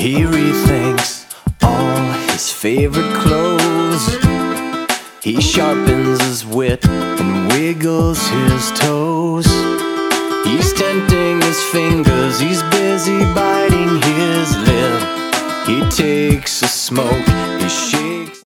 He rethinks all his favorite clothes. He sharpens his wit and wiggles his toes. He's tenting his fingers, he's busy biting his lip. He takes a smoke, he shakes